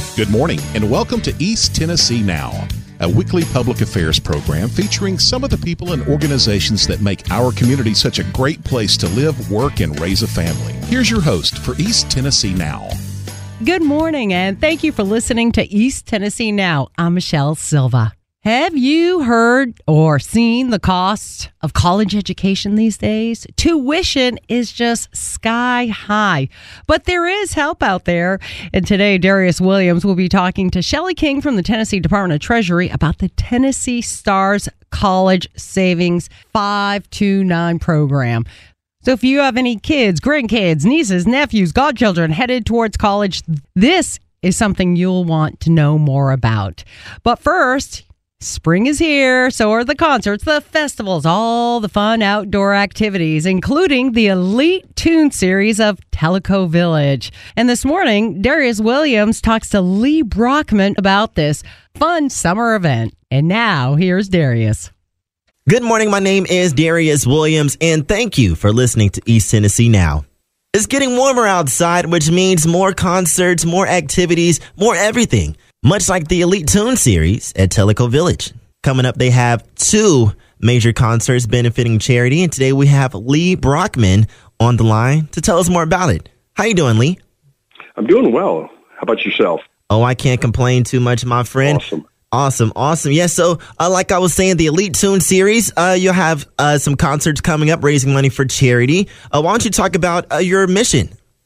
Good morning, and welcome to East Tennessee Now, a weekly public affairs program featuring some of the people and organizations that make our community such a great place to live, work, and raise a family. Here's your host for East Tennessee Now. Good morning, and thank you for listening to East Tennessee Now. I'm Michelle Silva. Have you heard or seen the cost of college education these days? Tuition is just sky high, but there is help out there. And today, Darius Williams will be talking to Shelley King from the Tennessee Department of Treasury about the Tennessee Stars College Savings 529 program. So if you have any kids, grandkids, nieces, nephews, godchildren headed towards college, this is something you'll want to know more about. But first, spring is here, so are the concerts, the festivals, all the fun outdoor activities, including the Elite Tune series of Tellico Village. And this morning, Darius Williams talks to Lee Brockman about this fun summer event. And now, here's Darius. Good morning, my name is Darius Williams, and thank you for listening to East Tennessee Now. It's getting warmer outside, which means more concerts, more activities, more everything. Much like the Elite Tune series at Tellico Village. Coming up, they have two major concerts benefiting charity, and today we have Lee Brockman on the line to tell us more about it. How you doing, Lee? I'm doing well. How about yourself? Oh, I can't complain too much, my friend. Awesome. Yeah, so like I was saying, the Elite Tune series, you'll have some concerts coming up raising money for charity. Why don't you talk about your mission?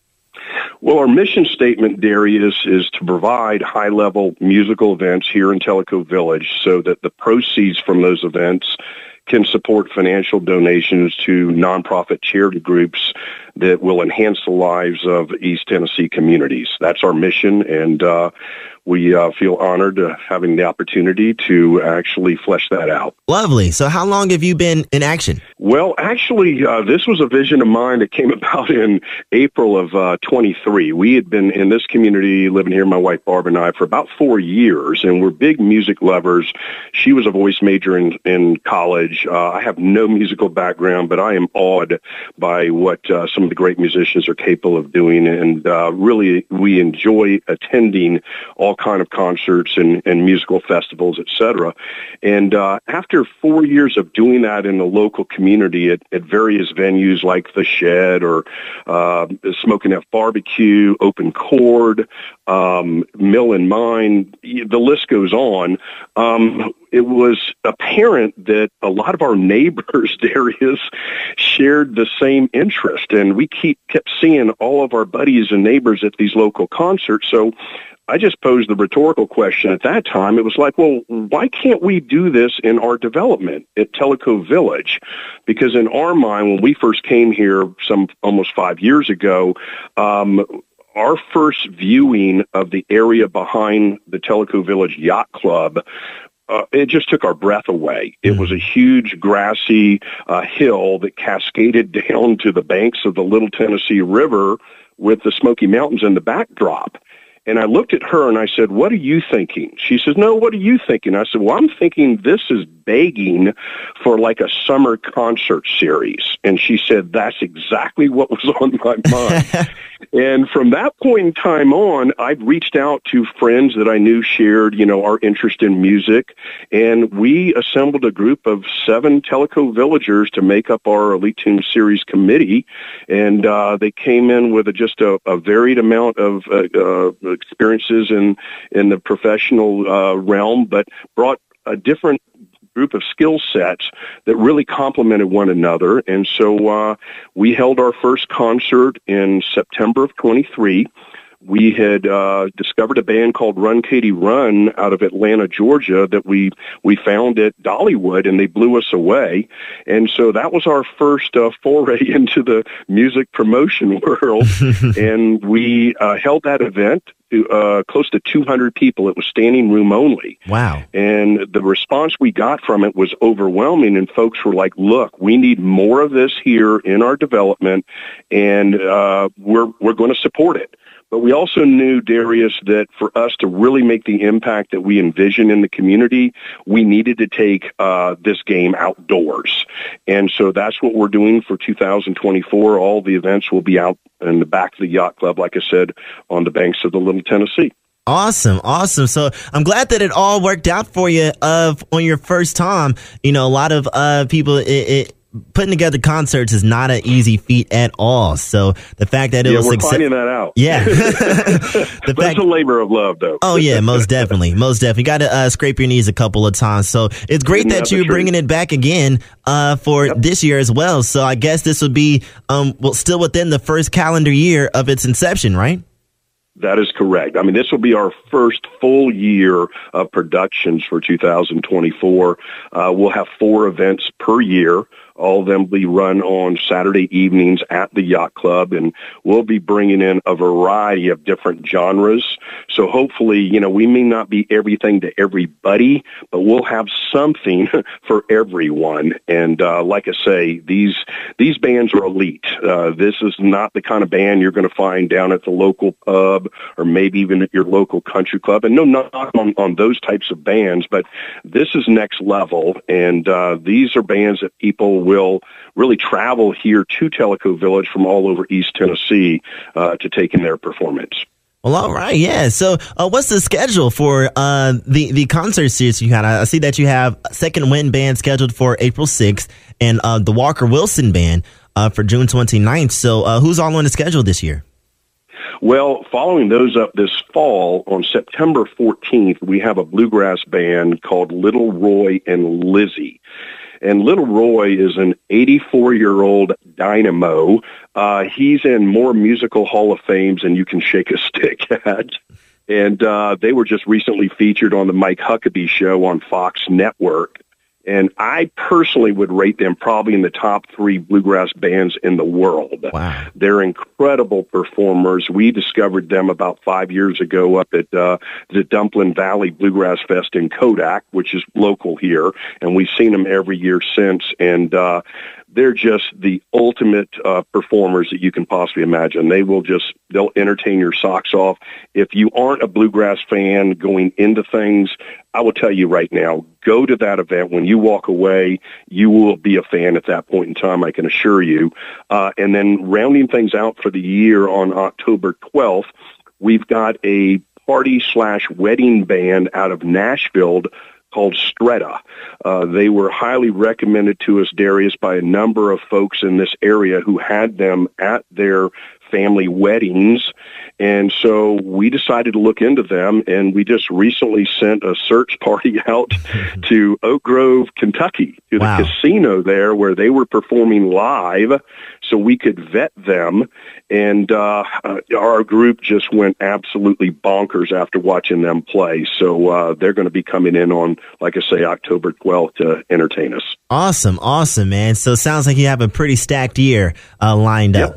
Well, our mission statement, Darius, is to provide high-level musical events here in Tellico Village so that the proceeds from those events can support financial donations to nonprofit charity groups that will enhance the lives of East Tennessee communities. That's our mission, and we feel honored having the opportunity to actually flesh that out. Lovely. So how long have you been in action? Well, actually, this was a vision of mine that came about in April of 23. We had been in this community, living here, my wife Barb and I, for about 4 years, and we're big music lovers. She was a voice major in college. I have no musical background, but I am awed by what some of the great musicians are capable of doing, and really we enjoy attending all kind of concerts and musical festivals, etc. And after 4 years of doing that in the local community at various venues like The Shed or Smoking F Barbecue, Open Chord, Mill and Mine, the list goes on. It was apparent that a lot of our neighbors, Darius, shared the same interest, and we kept seeing all of our buddies and neighbors at these local concerts. So I just posed the rhetorical question at that time. It was like, well, why can't we do this in our development at Tellico Village? Because in our mind, when we first came here almost 5 years ago, our first viewing of the area behind the Tellico Village Yacht Club, it just took our breath away. It was a huge grassy hill that cascaded down to the banks of the Little Tennessee River with the Smoky Mountains in the backdrop. And I looked at her and I said, "What are you thinking?" She says, "No, what are you thinking?" I said, "Well, I'm thinking this is begging for like a summer concert series." And she said, "That's exactly what was on my mind." And from that point in time on, I've reached out to friends that I knew shared, our interest in music. And we assembled a group of 7 Tellico villagers to make up our Elite Tune Series committee. And they came in with just a varied amount of experiences in the professional realm, but brought a different group of skill sets that really complemented one another. And so we held our first concert in September of 23. We had discovered a band called Run Katie Run out of Atlanta, Georgia, that we found at Dollywood, and they blew us away. And so that was our first foray into the music promotion world. And we held that event to close to 200 people. It was standing room only. Wow. And the response we got from it was overwhelming, and folks were like, "Look, we need more of this here in our development, and we're going to support it." But we also knew, Darius, that for us to really make the impact that we envision in the community, we needed to take this game outdoors. And so that's what we're doing for 2024. All the events will be out in the back of the yacht club, like I said, on the banks of the Little Tennessee. Awesome. So I'm glad that it all worked out for you on your first time. You know, a lot of people, putting together concerts is not an easy feat at all. So the fact that it was we're finding that out. Yeah. It's a labor of love, though. Oh, yeah, most definitely. You got to scrape your knees a couple of times. So it's great that you're bringing it back again for this year as well. So I guess this would be still within the first calendar year of its inception, right? That is correct. I mean, this will be our first full year of productions for 2024. We'll have 4 events per year. All of them will be run on Saturday evenings at the Yacht Club, and we'll be bringing in a variety of different genres. So hopefully, you know, we may not be everything to everybody, but we'll have something for everyone. And like I say, these bands are elite. This is not the kind of band you're going to find down at the local pub or maybe even at your local country club. And no knock on those types of bands, but this is next level. And these are bands that people will really travel here to Tellico Village from all over East Tennessee to take in their performance. Well, all right, yeah. So what's the schedule for the concert series you had? I see that you have Second Wind Band scheduled for April 6th and the Walker Wilson Band for June 29th. So who's all on the schedule this year? Well, following those up this fall, on September 14th, we have a bluegrass band called Little Roy and Lizzie. And Little Roy is an 84-year-old dynamo. He's in more musical Hall of Fames than you can shake a stick at. And they were just recently featured on the Mike Huckabee Show on Fox Network. And I personally would rate them probably in the top 3 bluegrass bands in the world. Wow. They're incredible performers. We discovered them about 5 years ago up at the Dumpling Valley Bluegrass Fest in Kodak, which is local here. And we've seen them every year since. And they're just the ultimate performers that you can possibly imagine. They'll entertain your socks off. If you aren't a bluegrass fan going into things, I will tell you right now, go to that event. When you walk away, you will be a fan at that point in time, I can assure you. And then rounding things out for the year on October 12th, we've got a party/wedding band out of Nashville called Stretta. They were highly recommended to us, Darius, by a number of folks in this area who had them at their family weddings. And so we decided to look into them, and we just recently sent a search party out to Oak Grove, Kentucky, to the casino there where they were performing live so we could vet them. And our group just went absolutely bonkers after watching them play. So they're going to be coming in on, like I say, October 12th to entertain us. Awesome, man. So it sounds like you have a pretty stacked year lined up.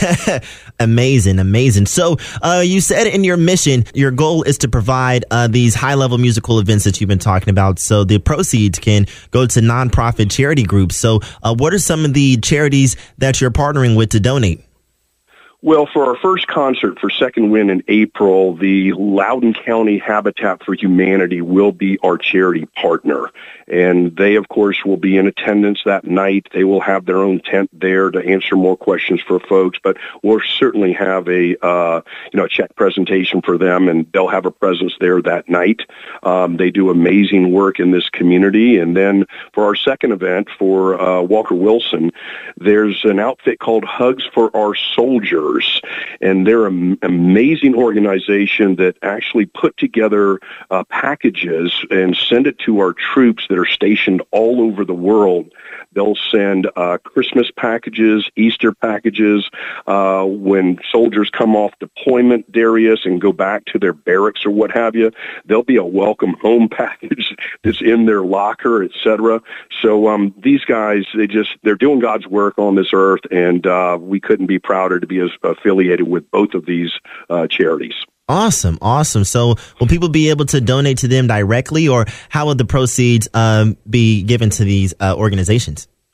Amazing. So you said in your mission, your goal is to provide these high-level musical events that you've been talking about, so the proceeds can go to nonprofit charity groups. So what are some of the charities that you're partnering with to donate? Well, for our first concert for Second Wind in April, the Loudoun County Habitat for Humanity will be our charity partner. And they, of course, will be in attendance that night. They will have their own tent there to answer more questions for folks, but we'll certainly have a check presentation for them, and they'll have a presence there that night. They do amazing work in this community. And then for our second event for Walker Wilson, there's an outfit called Hugs for Our Soldiers, and they're an amazing organization that actually put together packages and send it to our troops that are stationed all over the world. They'll send Christmas packages, Easter packages. When soldiers come off deployment, Darius, and go back to their barracks or what have you, there'll be a welcome home package that's in their locker, etc. So these guys, they're doing God's work on this earth, and we couldn't be prouder to be affiliated with both of these charities. Awesome. So will people be able to donate to them directly, or how will the proceeds be given to these organizations?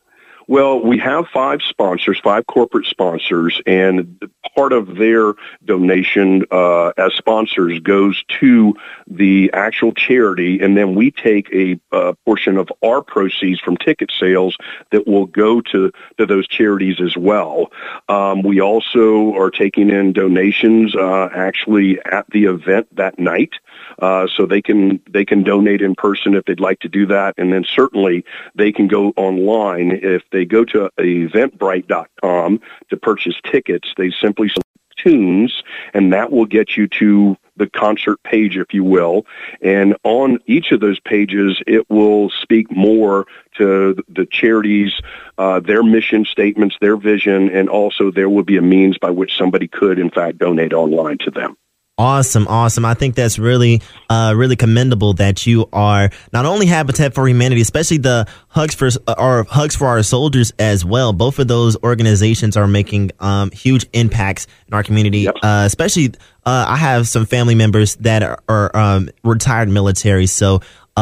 Well, we have 5 sponsors, 5 corporate sponsors, and part of their donation as sponsors goes to the actual charity, and then we take a portion of our proceeds from ticket sales that will go to those charities as well. We also are taking in donations actually at the event that night, so they can donate in person if they'd like to do that, and then certainly they can go online. If they go to eventbrite.com to purchase tickets, they simply select tunes, and that will get you to the concert page, if you will. And on each of those pages, it will speak more to the charities, their mission statements, their vision, and also there will be a means by which somebody could, in fact, donate online to them. Awesome. I think that's really commendable that you are not only Habitat for Humanity, especially the Hugs for Our Soldiers as well. Both of those organizations are making huge impacts in our community. Yep. Especially, I have some family members that are retired military, so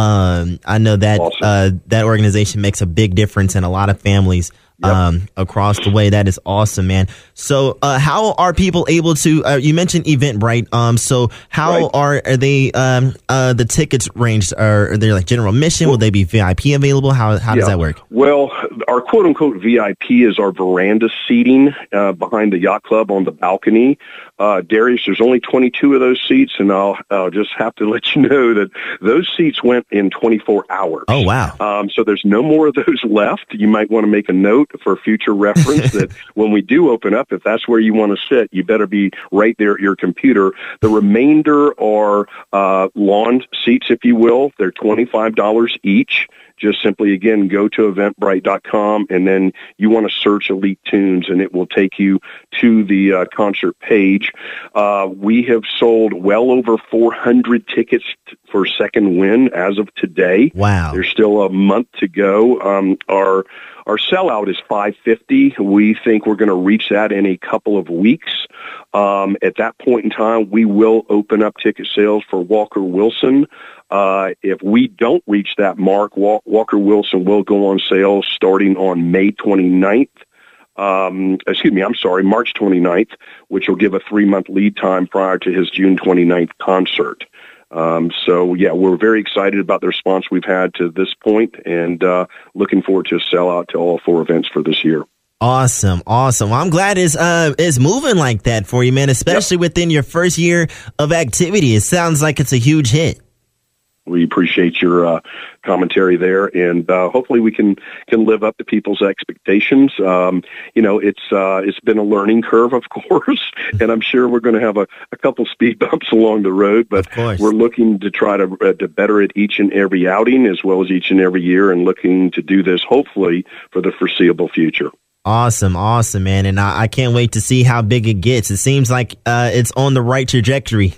I know that awesome. That organization makes a big difference in a lot of families. Yep. Across the way. That is awesome, man. So, how are people able to, you mentioned Eventbrite. So how are they, the tickets ranged? Are they like general admission? Will they be VIP available? How does that work? Well, our quote unquote VIP is our veranda seating, behind the yacht club on the balcony. Darius, there's only 22 of those seats, and I'll just have to let you know that those seats went in 24 hours. Oh, wow. So there's no more of those left. You might want to make a note for future reference that when we do open up, if that's where you want to sit, you better be right there at your computer. The remainder are lawn seats, if you will. They're $25 each. Just simply, again, go to eventbrite.com, and then you want to search Elite Tunes, and it will take you to the concert page. We have sold well over 400 tickets for Second Wind as of today. Wow. There's still a month to go. Our sellout is $550. We think we're going to reach that in a couple of weeks. At that point in time, we will open up ticket sales for Walker Wilson. If we don't reach that mark, Walker Wilson will go on sale starting on March 29th, which will give a 3-month lead time prior to his June 29th concert. So, yeah, we're very excited about the response we've had to this point, and looking forward to a sellout to all 4 events for this year. Awesome. Well, I'm glad it's moving like that for you, man, especially within your first year of activity. It sounds like it's a huge hit. We appreciate your commentary there, and hopefully we can live up to people's expectations. It's been a learning curve, of course, and I'm sure we're going to have a couple speed bumps along the road, but we're looking to try to better it each and every outing as well as each and every year, and looking to do this hopefully for the foreseeable future. Awesome, man, and I can't wait to see how big it gets. It seems like it's on the right trajectory.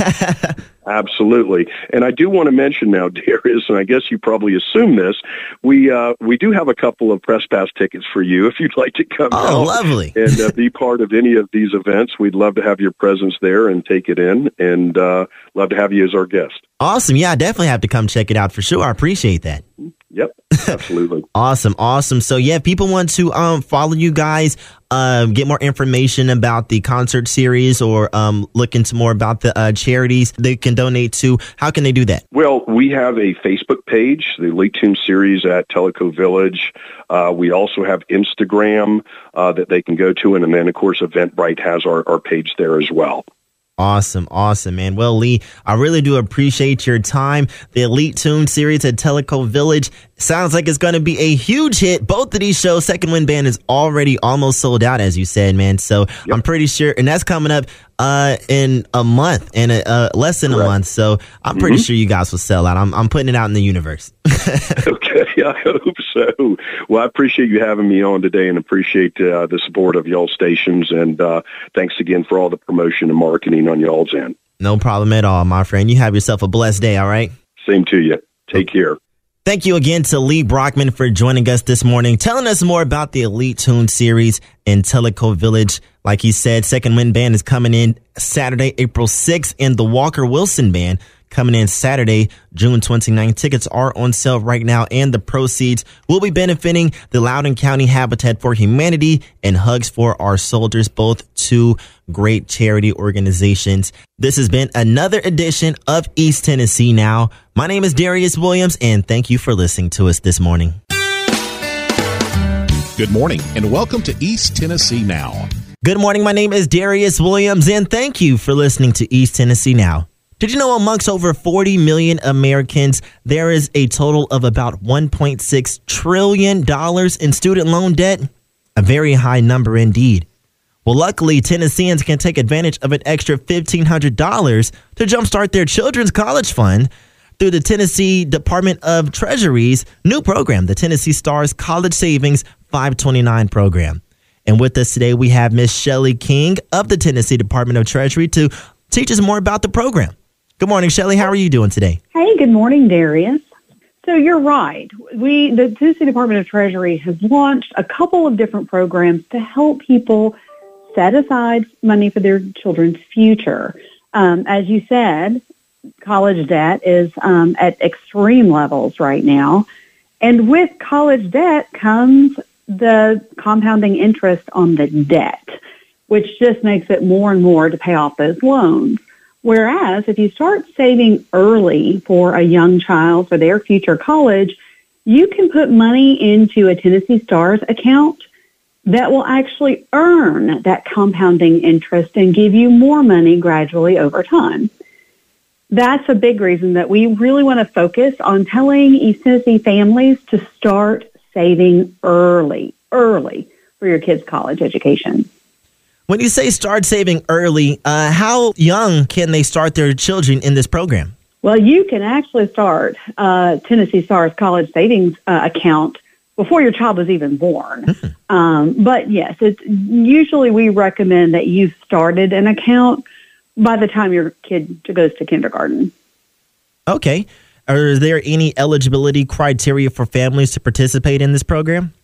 Absolutely. And I do want to mention now, Darius, and I guess you probably assume this, we do have a couple of press pass tickets for you if you'd like to come out. Lovely. And be part of any of these events. We'd love to have your presence there and take it in, and love to have you as our guest. Awesome. Yeah, I definitely have to come check it out for sure. I appreciate that. Yep, absolutely. Awesome. So, yeah, if people want to follow you guys, get more information about the concert series, or look into more about the charities they can donate to, how can they do that? Well, we have a Facebook page, the Elite Tune Series at Tellico Village. We also have Instagram that they can go to, and then, of course, Eventbrite has our page there as well. Awesome, man. Well, Lee, I really do appreciate your time. The Elite Tune Series at Tellico Village sounds like it's going to be a huge hit. Both of these shows, Second Wind Band is already almost sold out, as you said, man. So I'm pretty sure, and that's coming up in a month, and less than a month. So I'm pretty sure you guys will sell out. I'm putting it out in the universe. Okay, I hope so. Well, I appreciate you having me on today, and appreciate the support of y'all stations. And thanks again for all the promotion and marketing on y'all's end. No problem at all, my friend. You have yourself a blessed day, all right? Same to you. Take care. Thank you again to Lee Brockman for joining us this morning, telling us more about the Elite Tune Series in Tellico Village. Like he said, Second Wind Band is coming in Saturday, April 6th, and the Walker Wilson Band coming in Saturday, June 29th. Tickets are on sale right now, and the proceeds will be benefiting the Loudoun County Habitat for Humanity and Hugs for Our Soldiers, both two great charity organizations. This has been another edition of East Tennessee Now. My name is Darius Williams, and thank you for listening to us this morning. Good morning, and welcome to East Tennessee Now. Good morning. My name is Darius Williams, and thank you for listening to East Tennessee Now. Did you know amongst over 40 million Americans, there is a total of about $1.6 trillion in student loan debt? A very high number indeed. Well, luckily, Tennesseans can take advantage of an extra $1,500 to jumpstart their children's college fund through the Tennessee Department of Treasury's new program, the Tennessee Stars College Savings 529 program. And with us today, we have Miss Shelly King of the Tennessee Department of Treasury to teach us more about the program. Good morning, Shelly. How are you doing today? Hey, good morning, Darius. So you're right. The Tennessee Department of Treasury has launched a couple of different programs to help people set aside money for their children's future. As you said, college debt is at extreme levels right now. And with college debt comes the compounding interest on the debt, which just makes it more and more to pay off those loans. Whereas if you start saving early for a young child for their future college, you can put money into a Tennessee Stars account that will actually earn that compounding interest and give you more money gradually over time. That's a big reason that we really want to focus on telling East Tennessee families to start saving early for your kids' college education. When you say start saving early, how young can they start their children in this program? Well, you can actually start Tennessee Stars College Savings account before your child was even born. But yes, usually we recommend that you started an account by the time your kid goes to kindergarten. Okay. Are there any eligibility criteria for families to participate in this program?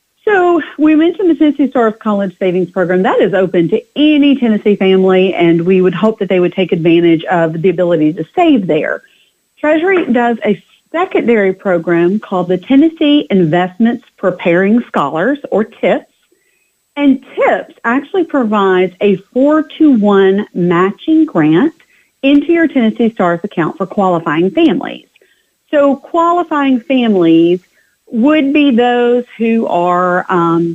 So we mentioned the Tennessee Stars College Savings Program. That is open to any Tennessee family, and we would hope that they would take advantage of the ability to save there. Treasury does a secondary program called the Tennessee Investments Preparing Scholars, or TIPS. And TIPS actually provides a 4-to-1 matching grant into your Tennessee Stars account for qualifying families. So qualifying families would be those who are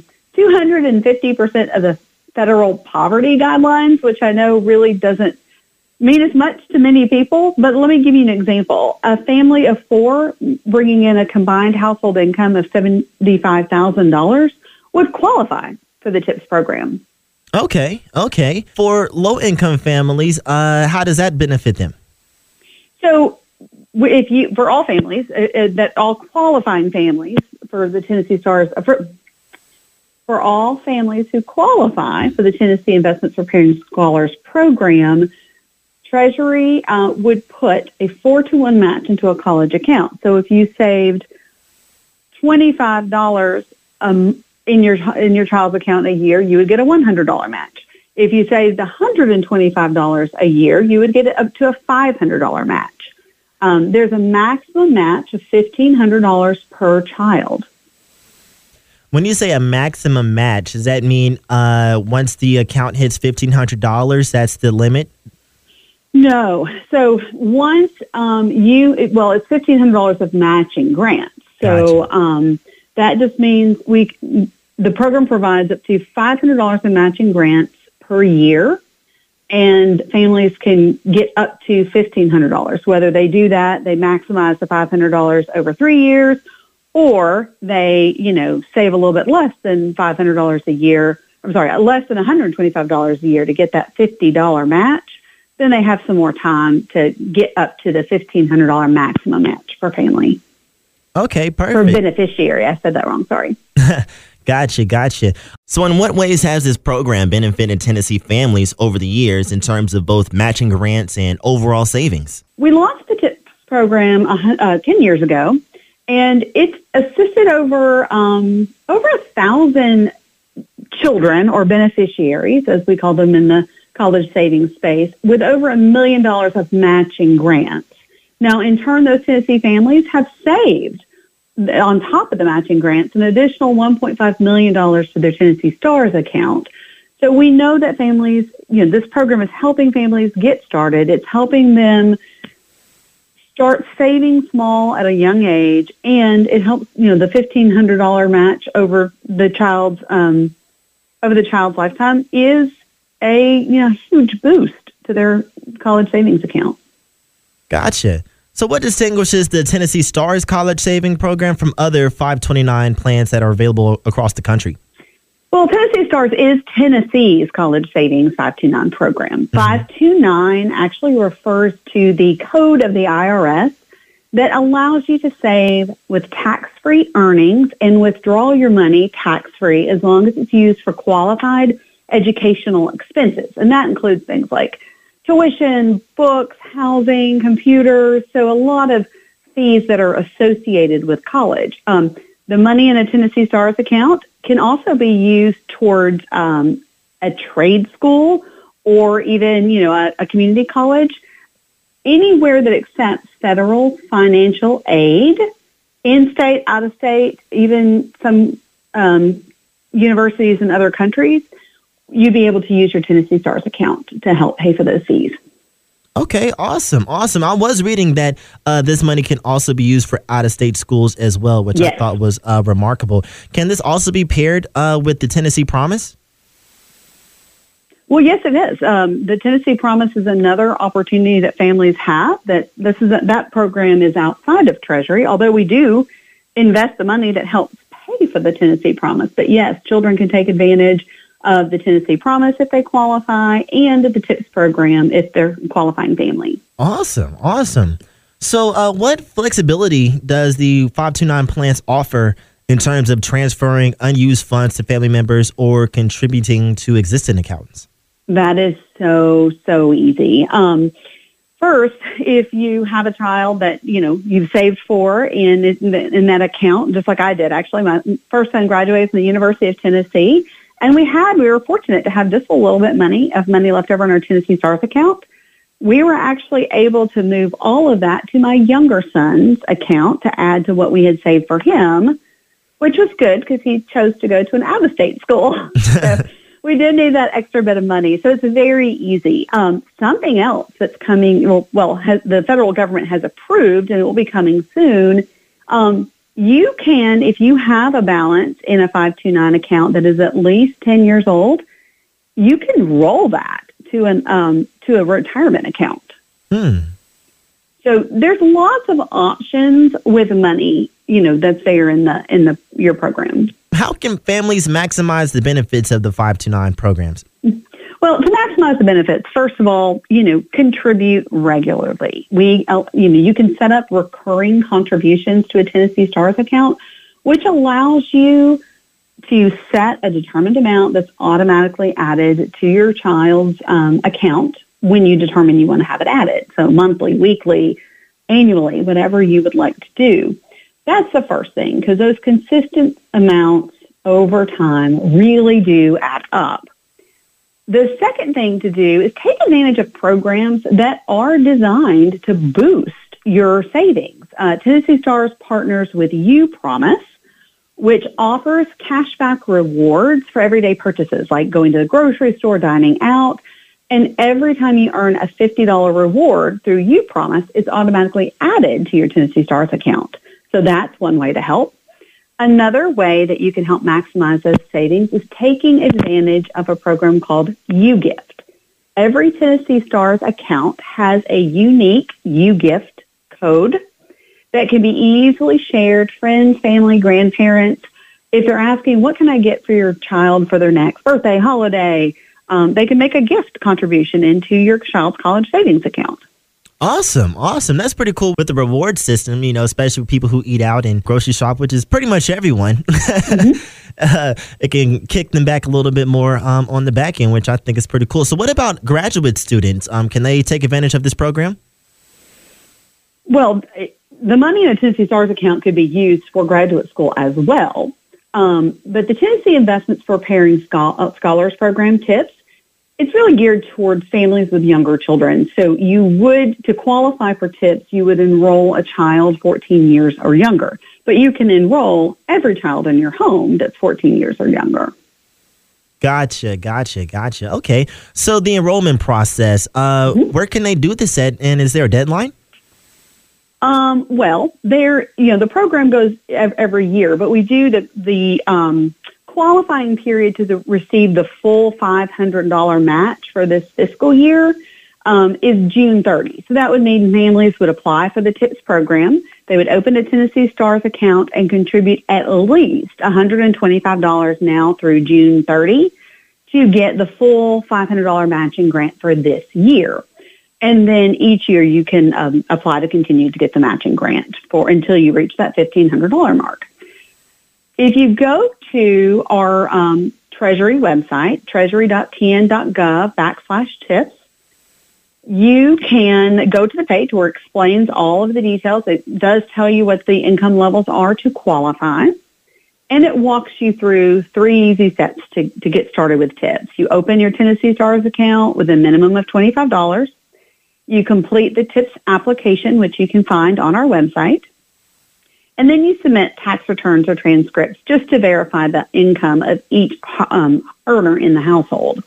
250% of the federal poverty guidelines, which I know really doesn't mean as much to many people. But let me give you an example. A family of four bringing in a combined household income of $75,000 would qualify for the TIPS program. Okay. For low-income families, how does that benefit them? So for all families, that all qualifying families for the Tennessee Stars, for all families who qualify for the Tennessee Investments Preparing Scholars program, Treasury would put a 4-to-1 match into a college account. So if you saved $25 in your child's account a year, you would get a $100 match. If you saved $125 a year, you would get it up to a $500 match. There's a maximum match of $1,500 per child. When you say a maximum match, does that mean once the account hits $1,500, that's the limit? No. So once it's $1,500 of matching grants. So gotcha. That just means the program provides up to $500 in matching grants per year. And families can get up to $1,500. Whether they do that, they maximize the $500 over 3 years, or they, save a little bit less than $500 a year. Less than $125 a year to get that $50 match. Then they have some more time to get up to the $1,500 maximum match per family. Okay, perfect. For beneficiary, I said that wrong. Sorry. Gotcha. So in what ways has this program benefited Tennessee families over the years in terms of both matching grants and overall savings? We launched the TIPS program 10 years ago, and it's assisted over 1,000 children or beneficiaries, as we call them in the college savings space, with over $1 million of matching grants. Now, in turn, those Tennessee families have saved, on top of the matching grants, an additional $1.5 million to their Tennessee Stars account. So we know that families, this program is helping families get started. It's helping them start saving small at a young age, and it helps, the $1,500 match over the child's lifetime is a huge boost to their college savings account. Gotcha. So what distinguishes the Tennessee Stars College Saving Program from other 529 plans that are available across the country? Well, Tennessee Stars is Tennessee's College Savings 529 program. 529 actually refers to the code of the IRS that allows you to save with tax-free earnings and withdraw your money tax-free as long as it's used for qualified educational expenses. And that includes things like tuition, books, housing, computers, so a lot of fees that are associated with college. The money in a Tennessee Stars account can also be used towards a trade school or even, a community college. Anywhere that accepts federal financial aid, in-state, out-of-state, even some universities in other countries, you'd be able to use your Tennessee Stars account to help pay for those fees. Okay, awesome. I was reading that this money can also be used for out-of-state schools as well, which I thought was remarkable. Can this also be paired with the Tennessee Promise? Well, yes, it is. The Tennessee Promise is another opportunity that families have. That program is outside of Treasury, although we do invest the money that helps pay for the Tennessee Promise. But yes, children can take advantage of the Tennessee Promise if they qualify, and the TIPS program if they're a qualifying family. Awesome. So what flexibility does the 529 plans offer in terms of transferring unused funds to family members or contributing to existing accounts? That is so easy. First, if you have a child that, you've saved for in that account, just like I did, actually, my first son graduated from the University of Tennessee. And we were fortunate to have just a little bit of money left over in our Tennessee Stars account. We were actually able to move all of that to my younger son's account to add to what we had saved for him, which was good because he chose to go to an out-of-state school. So we did need that extra bit of money. So it's very easy. Something else that's coming, the federal government has approved, and it will be coming soon. You can, if you have a balance in a 529 account that is at least 10 years old, you can roll that to a retirement account. So there's lots of options with money, that's there in your program. How can families maximize the benefits of the 529 programs? Well, to maximize the benefits, first of all, contribute regularly. You can set up recurring contributions to a Tennessee Stars account, which allows you to set a determined amount that's automatically added to your child's account when you determine you want to have it added. So monthly, weekly, annually, whatever you would like to do. That's the first thing, because those consistent amounts over time really do add up. The second thing to do is take advantage of programs that are designed to boost your savings. Tennessee Stars partners with UPromise, which offers cashback rewards for everyday purchases, like going to the grocery store, dining out. And every time you earn a $50 reward through UPromise, it's automatically added to your Tennessee Stars account. So that's one way to help. Another way that you can help maximize those savings is taking advantage of a program called UGift. Every Tennessee Stars account has a unique UGift code that can be easily shared, friends, family, grandparents. If they're asking, what can I get for your child for their next birthday, holiday, they can make a gift contribution into your child's college savings account. Awesome. That's pretty cool with the reward system, especially with people who eat out and grocery shop, which is pretty much everyone. It can kick them back a little bit more on the back end, which I think is pretty cool. So what about graduate students? Can they take advantage of this program? Well, the money in a Tennessee Stars account could be used for graduate school as well. But the Tennessee Investments for Preparing Scholars Program, TIPS, it's really geared towards families with younger children. So to qualify for TIPS, you would enroll a child 14 years or younger. But you can enroll every child in your home that's 14 years or younger. Gotcha. Okay. So the enrollment process, where can they do this at, and is there a deadline? Well, the program goes every year, but we do the qualifying period to receive the full $500 match for this fiscal year is June 30. So that would mean families would apply for the TIPS program. They would open a Tennessee Stars account and contribute at least $125 now through June 30 to get the full $500 matching grant for this year. And then each year you can apply to continue to get the matching grant until you reach that $1,500 mark. If you go to our Treasury website, treasury.tn.gov/TIPS, you can go to the page where it explains all of the details. It does tell you what the income levels are to qualify. And it walks you through 3 easy steps to get started with TIPS. You open your Tennessee Stars account with a minimum of $25. You complete the TIPS application, which you can find on our website. And then you submit tax returns or transcripts just to verify the income of each earner in the household.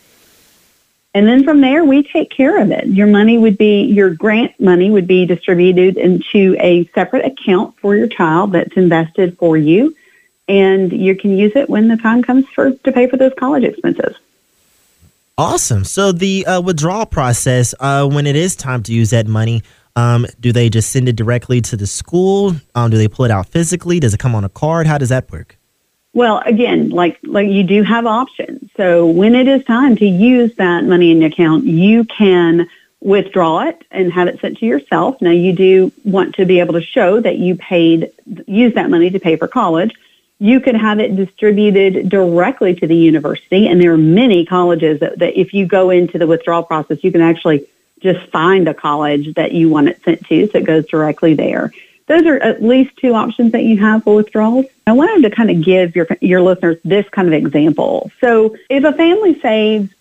And then from there, we take care of it. Your grant money would be distributed into a separate account for your child that's invested for you. And you can use it when the time comes to pay for those college expenses. Awesome. So the withdrawal process, when it is time to use that money, do they just send it directly to the school? Do they pull it out physically? Does it come on a card? How does that work? Well, again, like you do have options. So when it is time to use that money in the account, you can withdraw it and have it sent to yourself. Now, you do want to be able to show that you use that money to pay for college. You could have it distributed directly to the university, and there are many colleges that if you go into the withdrawal process, you can actually just find a college that you want it sent to, so it goes directly there. Those are at least 2 options that you have for withdrawals. I wanted to kind of give your listeners this kind of example. So if a family saves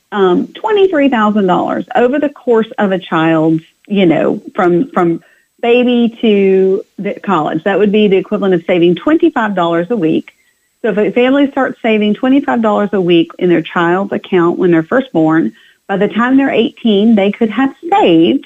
$23,000 over the course of a child's, from baby to the college, that would be the equivalent of saving $25 a week. So if a family starts saving $25 a week in their child's account when they're first born, by the time they're 18, they could have saved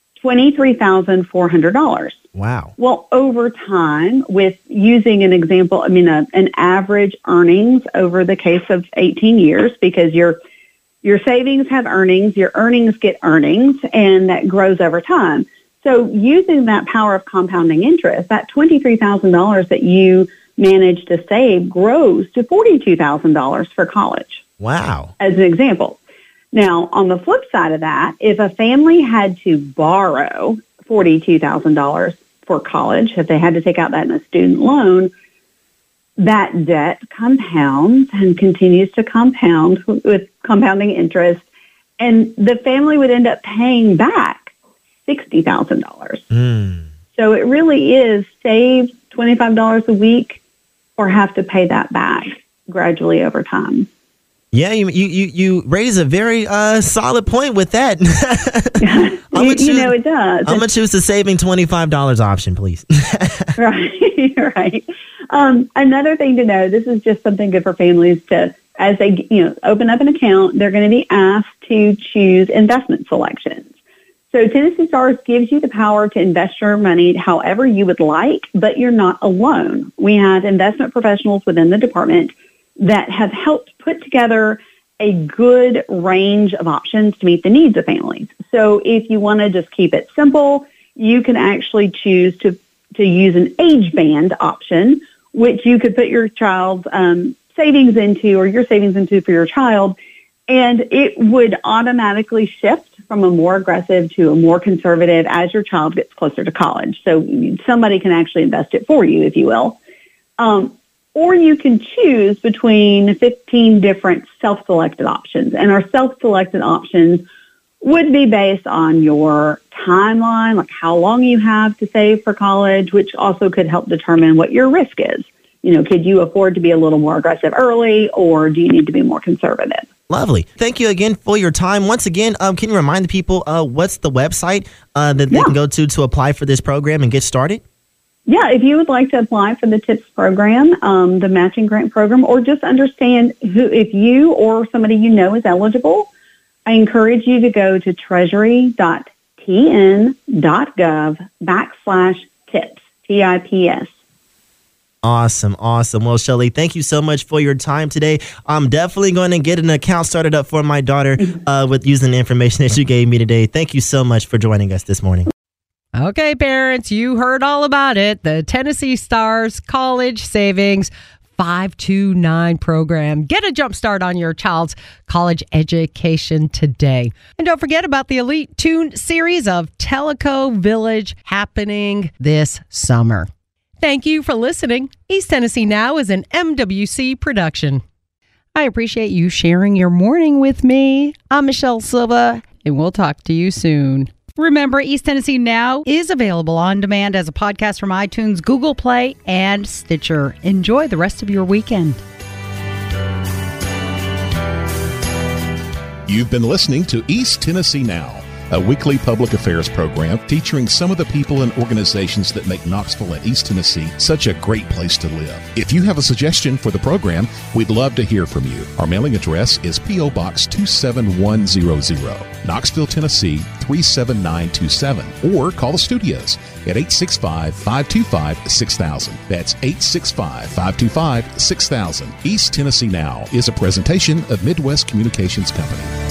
$23,400. Wow. Well, over time, with using an example, an average earnings over the case of 18 years, because your savings have earnings, your earnings get earnings, and that grows over time. So using that power of compounding interest, that $23,000 that you managed to save grows to $42,000 for college. Wow. As an example. Now, on the flip side of that, if a family had to borrow $42,000 for college, if they had to take out that in a student loan, that debt compounds and continues to compound with compounding interest, and the family would end up paying back $60,000. So it really is save $25 a week or have to pay that back gradually over time. Yeah, you raise a very solid point with that. It does. How much is the saving $25 option, please? Right. Another thing to know, this is just something good for families to, as they open up an account, they're going to be asked to choose investment selections. So Tennessee Stars gives you the power to invest your money however you would like, but you're not alone. We have investment professionals within the department that have helped put together a good range of options to meet the needs of families. So if you want to just keep it simple, you can actually choose to use an age band option, which you could put your child's savings into or your savings into for your child, and it would automatically shift from a more aggressive to a more conservative as your child gets closer to college. So somebody can actually invest it for you, if you will. Or you can choose between 15 different self-selected options. And our self-selected options would be based on your timeline, like how long you have to save for college, which also could help determine what your risk is. could you afford to be a little more aggressive early, or do you need to be more conservative? Lovely. Thank you again for your time. Once again, can you remind the people what's the website that they can go to apply for this program and get started? Yeah, if you would like to apply for the TIPS program, the matching grant program, or just understand if you or somebody you know is eligible, I encourage you to go to treasury.tn.gov/TIPS, TIPS. Awesome. Well, Shelly, thank you so much for your time today. I'm definitely going to get an account started up for my daughter with using the information that you gave me today. Thank you so much for joining us this morning. Okay, parents, you heard all about it. The Tennessee Stars College Savings 529 program. Get a jump start on your child's college education today. And don't forget about the Elite Tune series of Tellico Village happening this summer. Thank you for listening. East Tennessee Now is an MWC production. I appreciate you sharing your morning with me. I'm Michelle Silva, and we'll talk to you soon. Remember, East Tennessee Now is available on demand as a podcast from iTunes, Google Play, and Stitcher. Enjoy the rest of your weekend. You've been listening to East Tennessee Now, a weekly public affairs program featuring some of the people and organizations that make Knoxville and East Tennessee such a great place to live. If you have a suggestion for the program, we'd love to hear from you. Our mailing address is P.O. Box 27100, Knoxville, Tennessee 37927, or call the studios at 865-525-6000. That's 865-525-6000. East Tennessee Now is a presentation of Midwest Communications Company.